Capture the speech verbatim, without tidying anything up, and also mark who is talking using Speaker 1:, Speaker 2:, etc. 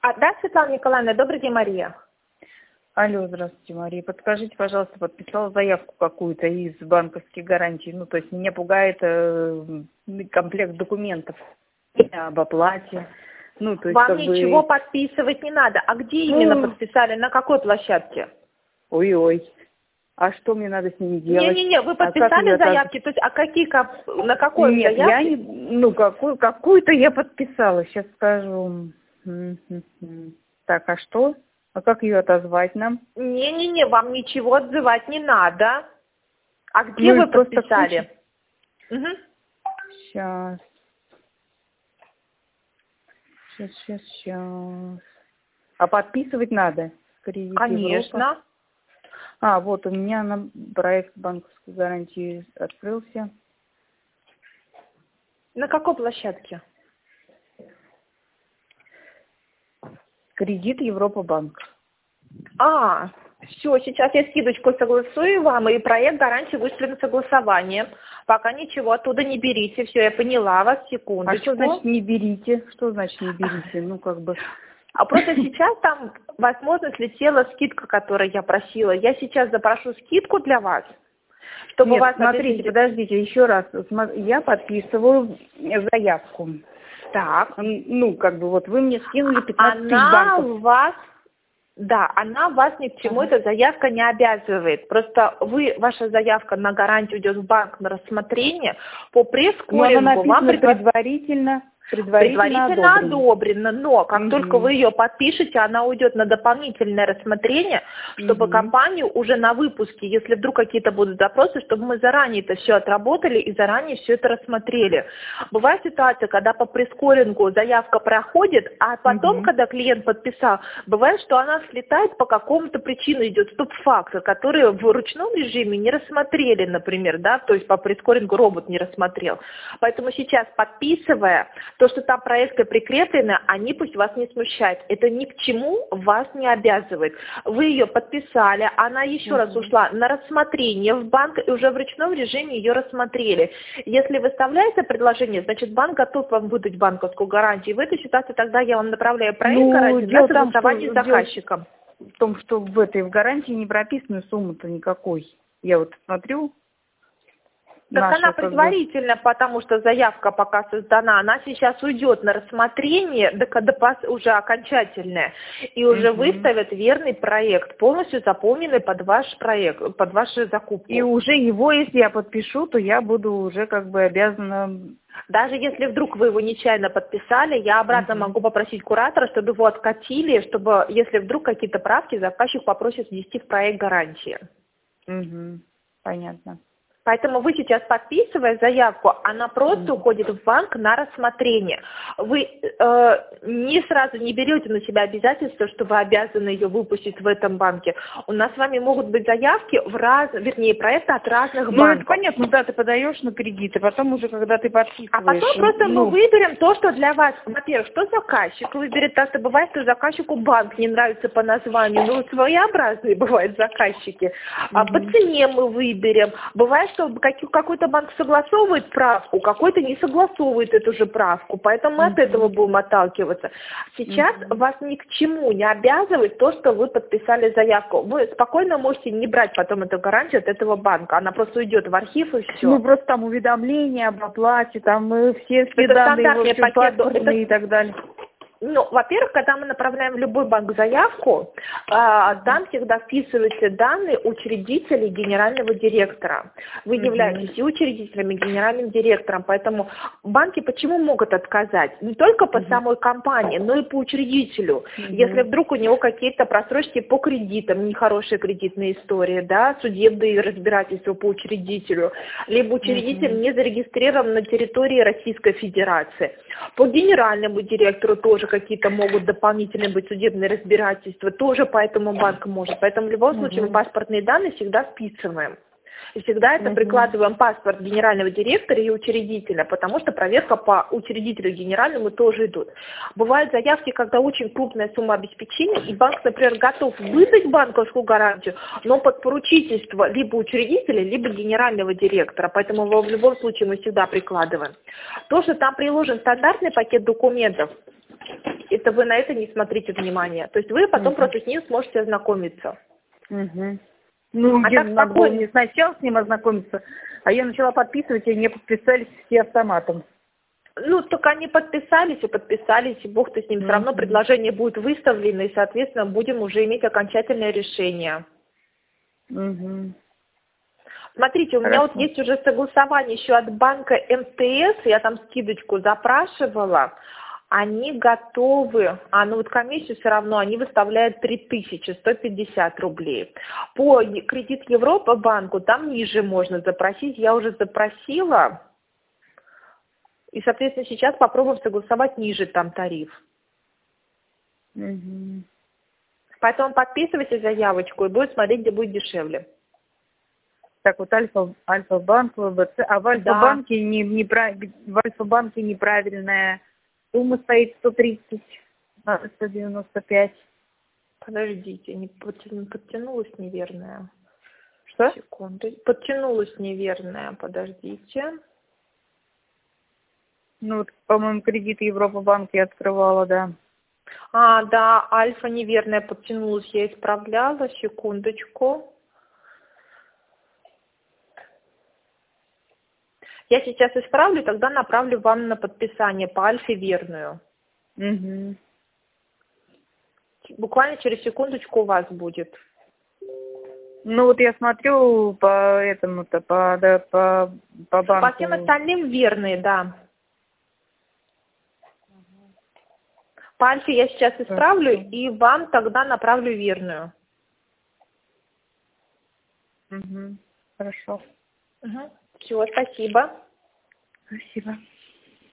Speaker 1: А, да, Светлана Николаевна, добрый день, Мария.
Speaker 2: Алло, здравствуйте, Мария. Подскажите, пожалуйста, подписала заявку какую-то из банковских гарантий. Ну, то есть меня пугает э, комплект документов об оплате. Ну, то есть,
Speaker 1: Вам
Speaker 2: как
Speaker 1: ничего
Speaker 2: бы...
Speaker 1: подписывать не надо. А где
Speaker 2: Ну,
Speaker 1: именно подписали? На какой площадке?
Speaker 2: Ой-ой. А что мне надо с ними делать?
Speaker 1: Не-не-не, вы
Speaker 2: А как
Speaker 1: подписали
Speaker 2: ее
Speaker 1: заявки? То есть, а какие, кап- на какой
Speaker 2: Нет, я
Speaker 1: заявке?
Speaker 2: не... Ну, какую, какую-то я подписала. Сейчас скажу. М-м-м. Так, а что? А как ее отозвать нам?
Speaker 1: Не-не-не, вам ничего отзывать не надо. А где
Speaker 2: Ну,
Speaker 1: вы
Speaker 2: их просто
Speaker 1: подписали? Угу.
Speaker 2: Сейчас. Сейчас, сейчас, сейчас. А подписывать надо? Кредит Европа.
Speaker 1: Конечно.
Speaker 2: А, вот у меня на проект банковской гарантии открылся.
Speaker 1: На какой площадке?
Speaker 2: Кредит Европа банк.
Speaker 1: А, все, сейчас я скидочку согласую вам, и проект гарантии вышлет на согласование. Пока ничего оттуда не берите. Все, я поняла вас, секундочку.
Speaker 2: А что значит не берите? Что значит не берите? Ну, как бы...
Speaker 1: А просто сейчас там, возможно, слетела скидка, которую я просила. Я сейчас запрошу скидку для вас, чтобы
Speaker 2: Нет,
Speaker 1: у вас...
Speaker 2: смотрите,
Speaker 1: опять...
Speaker 2: подождите, еще раз. Я подписываю заявку.
Speaker 1: Так.
Speaker 2: Ну, как бы вот вы мне скинули пятнадцать тысяч
Speaker 1: Она
Speaker 2: банков.
Speaker 1: вас... Да, она вас ни к чему,
Speaker 2: Ага.
Speaker 1: эта заявка не обязывает. Просто вы, ваша заявка на гарантию идет в банк на рассмотрение. По
Speaker 2: Ну, она
Speaker 1: пресс-скорингу вам
Speaker 2: написана
Speaker 1: предва...
Speaker 2: предварительно, предварительно,
Speaker 1: предварительно
Speaker 2: одобрено.
Speaker 1: одобрено, но как только
Speaker 2: Угу.
Speaker 1: вы ее подпишете, она уйдет на дополнительное рассмотрение, чтобы
Speaker 2: Угу.
Speaker 1: компанию уже на выпуске, если вдруг какие-то будут запросы, чтобы мы заранее это все отработали и заранее все это рассмотрели. Бывает ситуация, когда по пресс-скорингу заявка проходит, а потом,
Speaker 2: Угу.
Speaker 1: когда клиент подписал, бывает, что она слетает по какому-то причине, идет стоп-фактор, который в ручном режиме не рассмотрели, например, да, то есть по пресс-скорингу робот не рассмотрел. Поэтому сейчас, подписывая, то, что там проекты прикреплены, они пусть вас не смущают. Это ни к чему вас не обязывает. Вы ее подписали, она еще
Speaker 2: Угу.
Speaker 1: раз ушла на рассмотрение в банк, и уже в ручном режиме ее рассмотрели. Если выставляется предложение, значит банк готов вам выдать банковскую гарантию. В этой ситуации тогда я вам направляю проект
Speaker 2: Ну,
Speaker 1: гарантии на
Speaker 2: дело там,
Speaker 1: согласование
Speaker 2: что,
Speaker 1: с заказчиком.
Speaker 2: в том, что в этой в гарантии не прописана сумма-то никакой. Я вот смотрю.
Speaker 1: Так
Speaker 2: Наша,
Speaker 1: она
Speaker 2: как бы...
Speaker 1: предварительно, потому что заявка пока создана, она сейчас уйдет на рассмотрение, да, когда пос- уже окончательное, и уже
Speaker 2: Угу.
Speaker 1: выставят верный проект, полностью заполненный под ваш проект, под вашу закупку.
Speaker 2: И уже его, если я подпишу, то я буду уже как бы обязана...
Speaker 1: Даже если вдруг вы его нечаянно подписали, я обратно
Speaker 2: Угу.
Speaker 1: могу попросить куратора, чтобы его откатили, чтобы, если вдруг какие-то правки, заказчик попросит внести в проект гарантии.
Speaker 2: Угу. Понятно.
Speaker 1: Поэтому вы сейчас, подписывая заявку, она просто
Speaker 2: Мгм.
Speaker 1: уходит в банк на рассмотрение. Вы э, не сразу не берете на себя обязательство, что вы обязаны ее выпустить в этом банке. У нас с вами могут быть заявки в раз, вернее, проекты от разных
Speaker 2: Ну,
Speaker 1: банков.
Speaker 2: это понятно, да, ты подаешь на кредит, а потом уже, когда ты подписываешь...
Speaker 1: А потом просто
Speaker 2: ну...
Speaker 1: мы выберем то, что для вас, во-первых, что заказчик выберет, так что бывает, что заказчику банк не нравится по названию, ну, своеобразные бывают заказчики. А по
Speaker 2: Угу.
Speaker 1: цене мы выберем. Бывает, что какой-то банк согласовывает правку, какой-то не согласовывает эту же правку, поэтому мы
Speaker 2: Угу.
Speaker 1: от этого будем отталкиваться. Сейчас
Speaker 2: Угу.
Speaker 1: вас ни к чему не обязывает то, что вы подписали заявку. Вы спокойно можете не брать потом эту гарантию от этого банка, она просто уйдет в архив и все.
Speaker 2: Ну, просто там уведомления об оплате, там э, все, все
Speaker 1: Это
Speaker 2: данные, в
Speaker 1: стандартный
Speaker 2: общем,
Speaker 1: пакет.
Speaker 2: паспортные
Speaker 1: Это...
Speaker 2: и так далее.
Speaker 1: Ну, во-первых, когда мы направляем в любой банк заявку, э, там всегда вписываются данные учредителей генерального директора. Вы
Speaker 2: Угу.
Speaker 1: являетесь и учредителем, и генеральным директором, поэтому банки почему могут отказать? Не только по
Speaker 2: Угу.
Speaker 1: самой компании, но и по учредителю.
Speaker 2: Угу.
Speaker 1: Если вдруг у него какие-то просрочки по кредитам, нехорошие кредитные истории, да, судебные разбирательства по учредителю, либо учредитель
Speaker 2: Угу.
Speaker 1: не зарегистрирован на территории Российской Федерации. По генеральному директору тоже какие-то могут дополнительные быть судебные разбирательства, тоже по этому банк может. Поэтому в любом
Speaker 2: Угу.
Speaker 1: случае мы паспортные данные всегда вписываем. И всегда это
Speaker 2: Угу.
Speaker 1: прикладываем паспорт генерального директора и учредителя, потому что проверка по учредителю генеральному тоже идут. Бывают заявки, когда очень крупная сумма обеспечения, и банк, например, готов выдать банковскую гарантию, но под поручительство либо учредителя, либо генерального директора. Поэтому в любом случае мы всегда прикладываем. То, что там приложен стандартный пакет документов, это вы на это не смотрите внимания. То есть вы потом
Speaker 2: Угу.
Speaker 1: просто с ним сможете ознакомиться.
Speaker 2: Угу. Ну,
Speaker 1: А
Speaker 2: где
Speaker 1: так
Speaker 2: надо было
Speaker 1: спокойно.
Speaker 2: не сначала с ним ознакомиться, а я начала подписывать, и не подписались все автоматом.
Speaker 1: Ну, только они подписались и подписались, и бог ты с ним. Все равно
Speaker 2: Угу.
Speaker 1: предложение будет выставлено, и, соответственно, будем уже иметь окончательное решение.
Speaker 2: Угу.
Speaker 1: Смотрите, у меня
Speaker 2: Хорошо.
Speaker 1: вот есть уже согласование еще от банка эм тэ эс, я там скидочку запрашивала, они готовы, а ну вот комиссию все равно, они выставляют три тысячи сто пятьдесят рублей. По е- кредит Европа банку там ниже можно запросить, я уже запросила, и, соответственно, сейчас попробуем согласовать ниже там тариф.
Speaker 2: Угу.
Speaker 1: Поэтому подписывайте заявочку и будет смотреть, где будет дешевле.
Speaker 2: Так вот Альфа, Альфа-банк, вэ бэ цэ, а в Альфа-банке не, не, в Альфа-банке неправильная сумма стоит сто тридцать, надо сто девяносто пять.
Speaker 1: Подождите, не подтя- подтянулась неверная.
Speaker 2: Что?
Speaker 1: Секунду. Подтянулась неверная, подождите.
Speaker 2: Ну вот, по-моему, кредит Европа-банк я открывала, да.
Speaker 1: А, да, альфа неверная подтянулась, я исправляла, секундочку. Я сейчас исправлю, тогда направлю вам на подписание по альфе верную.
Speaker 2: Угу.
Speaker 1: Буквально через секундочку у вас будет.
Speaker 2: Ну вот я смотрю по этому-то, по, да, по, по банку.
Speaker 1: По всем остальным верные, да. По альфе я сейчас исправлю и вам тогда направлю верную.
Speaker 2: Угу. Хорошо.
Speaker 1: Угу. Все, спасибо.
Speaker 2: Спасибо.